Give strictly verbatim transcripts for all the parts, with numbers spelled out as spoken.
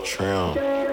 Trim.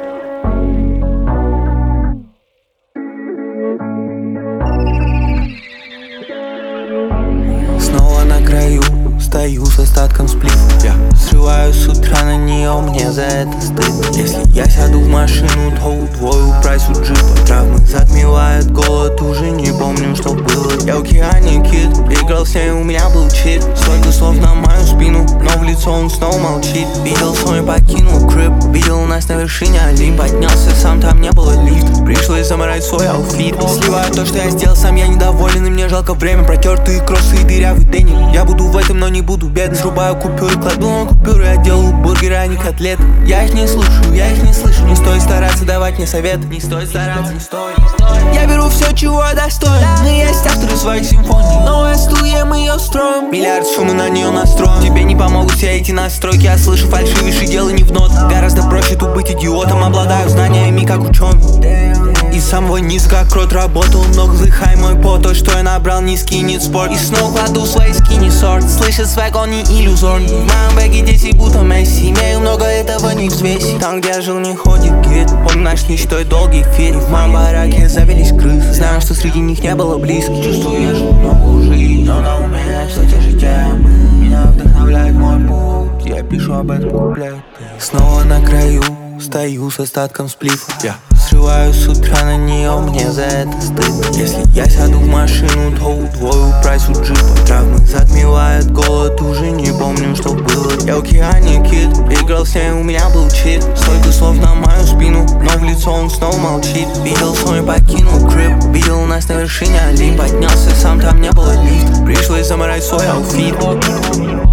Снова на краю, стою с остатком сплив. Я срываюсь с утра на нее, мне за это стыдно. Если я сяду в машину, то удвою прайс у джипа. Травмы затмевают голод, уже не помню, что было. Я в океане кит, играл с ней, у меня был чит. Столько слов на мою спину, но в лицо он снова молчит. Видел свой, покинул крип, видел нас на вершине Олимп. Поднялся сам, там не было лифта, пришлось заморать свой аутфит. Сливаю то, что я сделал сам, я недоволен, и мне жалко время. Протертые кроссы и дырявый денег. Я буду в этом, но не буду бедным. Срубаю купюры, кладу на купюры, я делаю бургеры, а не котлеты. Я их не слушаю, я их не слышу. Не стоит стараться давать мне советы. Не стоит стараться, не стоит. Я беру все, чего я достоин. Но есть авторы своих симфоний. Новая студия, мы ее строим. Миллиард шума на нее настроим. Тебе не помогут все эти настройки. Я слышу фальшивейшие, дело не в нотах. Гораздо проще тут быть идиотом. Обладаю знаниями, как ученый. Из самого низа, как крот, работал много, вдыхай мой пот. То, что я набрал, не скинет спорт. И снова кладу свои скини сорт. Слышит свек, он не иллюзорный. В моем бэге десять будто Месси. Имею много, этого не взвесить. Там, где я жил, не ходит гид. Помню наш ничтой долгий эфир. В моем бараке завелись крысы. Знаю, что среди них не было близких. Чувствую, я живу новую жизнь, но на уме что те же темы. Меня вдохновляет мой путь, я пишу об этом куплет. Снова на краю, стою с остатком сплифа. Я срываюсь с утра на нее, мне за это стыдно. Если я сяду в машину, то удвою прайс у джипа. Травмы затмевают голод, уже не помню, что было. Я в океане кит, играл с ней, у меня был чит. Столько слов на мою спину, но в лицо он снова молчит. Видел свой, покинул крип, видел нас на вершине Олимп. Поднялся сам, там не было лифта, пришлось заморать свой аутфит.